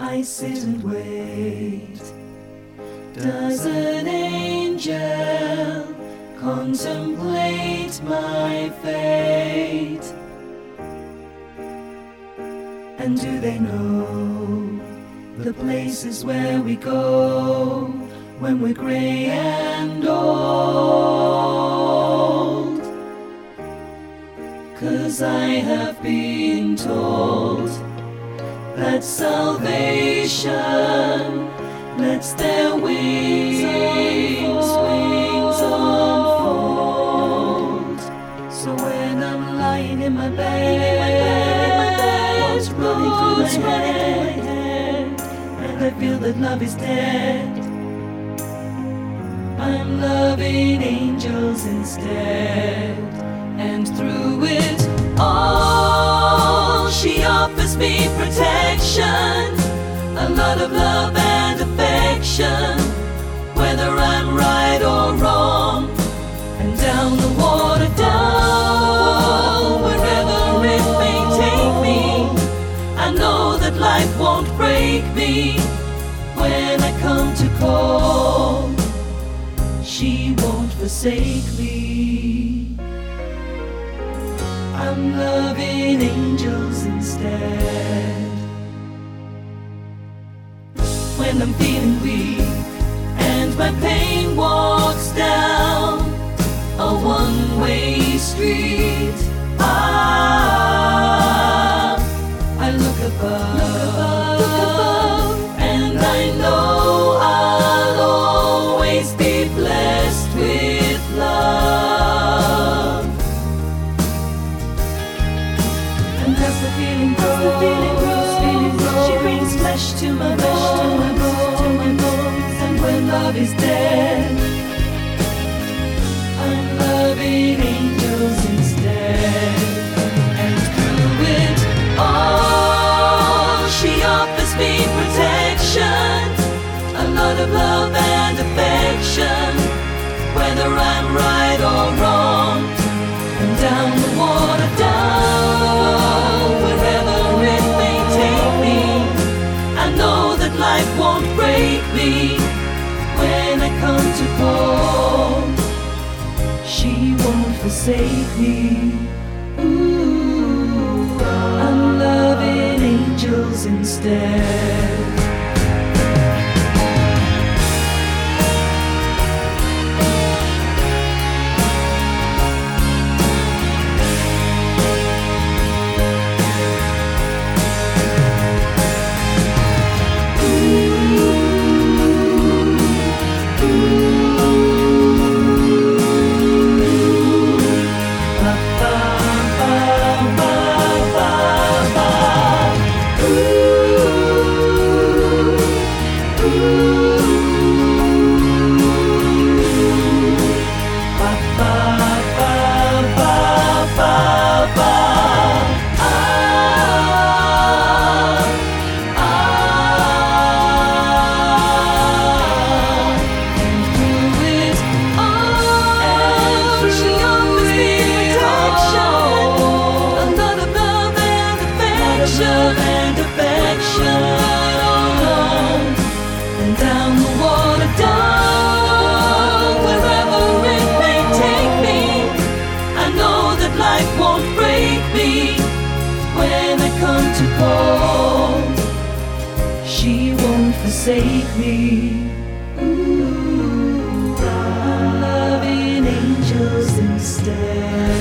I sit and wait. Does an angel contemplate my fate? And do they know the places where we go when we're gray and old? 'Cause I have been told that salvation lets their wings unfold. So when I'm lying in my bed, what's running through my head, and I feel that love is dead, I'm loving angels instead. And through it all, she offers me protection, a lot of love and affection, whether I'm right or wrong. And down the water, down wherever it may take me, I know that life won't break me. When I come to call, she won't forsake me. I'm loving angels instead. When I'm feeling weak and my pain walks down a one-way street, I look above, and I know I'll always be blessed with love. And as the feeling grows, she brings flesh to my bones. And when love is dead, I'm loving angels instead. And through it all, she offers me protection, a lot of love and affection, whether I'm right or wrong. And down the water, down wherever it may take me, I know that life won't break me. When I come to call, she won't forsake me. Ooh, I'm loving angels instead. And affection, and down the water, down wherever it may take me, I know that life won't break me. When I come to call, she won't forsake me. Ooh, I'm loving angels instead.